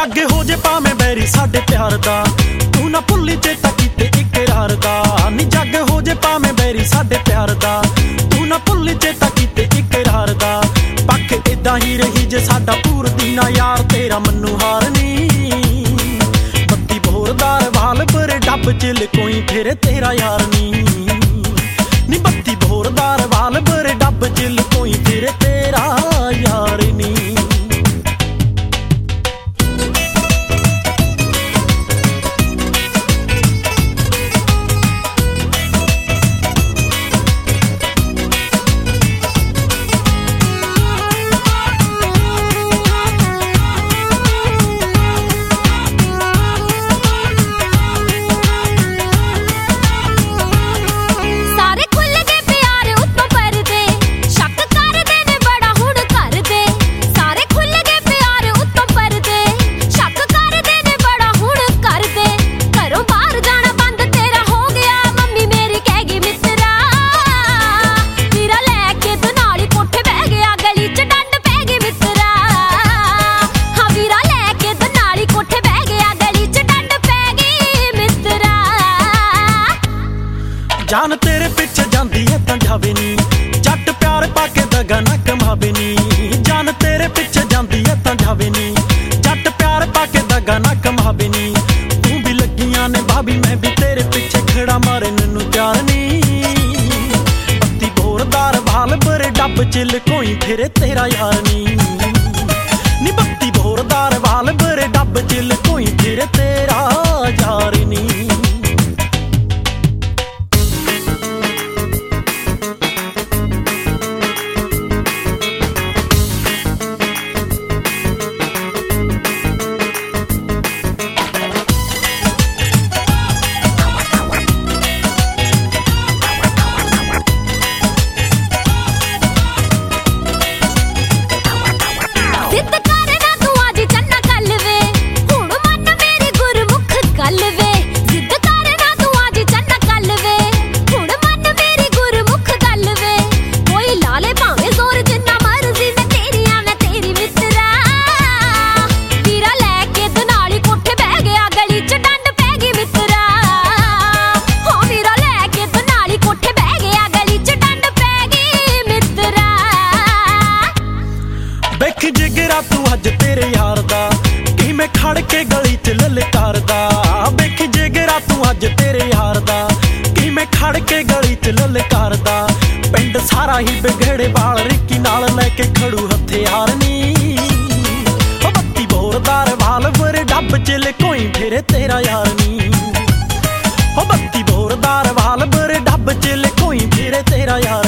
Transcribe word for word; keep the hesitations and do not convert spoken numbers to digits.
जग हो जे भावें बैरी साडे प्यार दा, तू ना भुल्ली चेता कीते इकरार दा। नी जग हो जे भावें बैरी साडे प्यार दा, तू ना भुल्ली चेता कीते इकरार दा। पक्क इदां ही रही जे साडा पूर दीना यार, तेरा मन्नू हार नी। बत्ती बोरदार वाल पर डब चिल कोई फिर तेरा यार नी। नी बत्ती बोरदार वाल पर डब चिल कोई फिर तेरा यार नी। जान तेरे पिछे जांदी है तां जावे नी, जट प्यार पाके दगा ना कमावे नी। जान तेरे पिछे जांदी है तां जावे नी, जट प्यार पाके दगा ना कमावे नी। तू भी लगियां ने भाभी मैं भी तेरे पिछे खड़ा मारे नैनू प्यार नी। बत्ती बोरदार वाल पर डब चिल कोई फिर तेरा यार नी। नी बत्ती बोरदार वाल पर डब चिल कोई फिर तेरा यार नी। जिगरा तू अज तेरे यार दा, किवें खड़ के गली च ललकारदा। वेखी जिगरा तू अज तेरे यार दा, किवें खड़ के गली च ललकारदा। पिंड सारा ही बिगड़े वाल रिक्की नाल लैके खड़ू हथियार नी। ओ बत्ती बोरदार वाल पर डब चिल कोई फिर तेरा यार नी। ओ बत्ती बोरदार वाल पर डब चिल कोई फिर तेरा यार